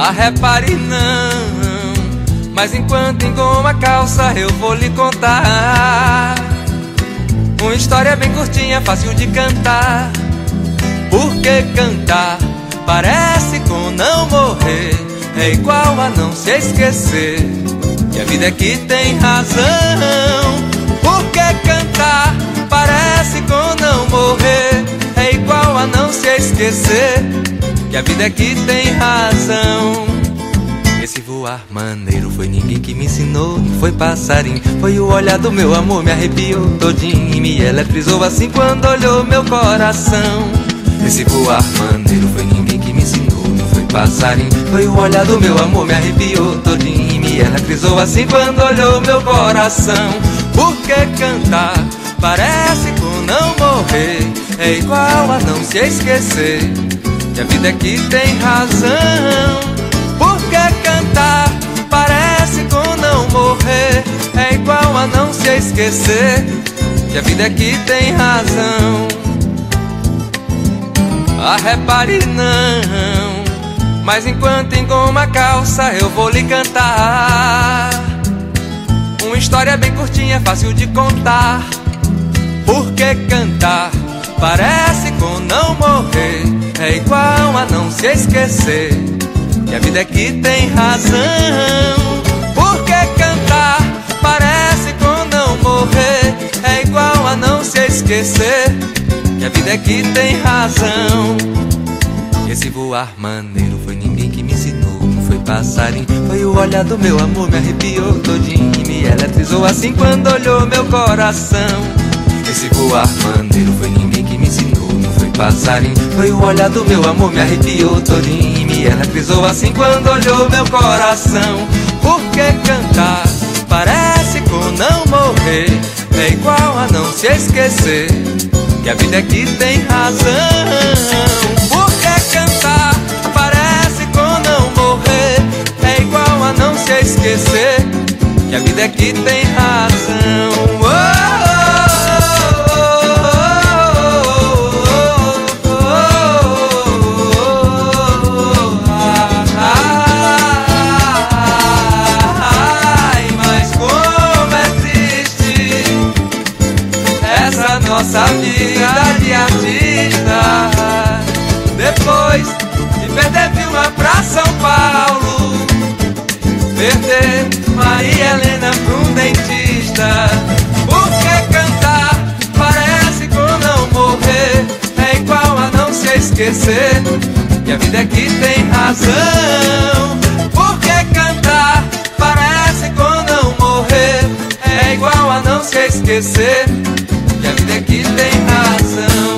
repare não, mas enquanto engoma a calça eu vou lhe contar uma história bem curtinha, fácil de cantar. Porque cantar parece com não morrer, é igual a não se esquecer que a vida é que tem razão. Porque cantar parece com não morrer, é igual a não se esquecer que a vida é que tem razão. Esse voar maneiro foi ninguém que me ensinou, não foi passarinho, foi o olhar do meu amor, me arrepiou todinho e me eletrizou assim quando olhou meu coração. Esse voar maneiro foi ninguém que me ensinou, não foi passarinho, foi o olhar do meu amor, me arrepiou todinho e me eletrizou assim quando olhou meu coração. Porque cantar parece com não morrer, é igual a não se esquecer que a vida é que tem razão. Porque cantar parece com não morrer, é igual a não se esquecer que a vida é que tem razão. Repare não, mas enquanto engoma a calça eu vou lhe cantar uma história bem curtinha, fácil de contar. Porque cantar parece com não morrer, é igual a não se esquecer que a vida é que tem razão. Porque cantar parece com não morrer, é igual a não se esquecer que a vida é que tem razão. Esse voar maneiro foi ninguém que me ensinou, não foi passarinho, foi o olhar do meu amor, me arrepiou todinho e me eletrizou assim quando olhou meu coração. Esse voar maneiro foi ninguém que me ensinou, não foi passarinho, foi o olhar do meu amor, me arrepiou todinho e me eletrizou assim quando olhou meu coração. Porque cantar parece com não morrer, é igual a não se esquecer que a vida é que tem razão. Porque cantar parece com não morrer, é igual a não se esquecer que a vida é que tem razão. Nossa vida de artista, depois de perder Vilma pra São Paulo, perder Maria Helena pra um dentista. Porque cantar parece com não morrer, é igual a não se esquecer que a vida é que tem razão. Porque cantar parece com não morrer, é igual a não se esquecer que a vida é que tem razão.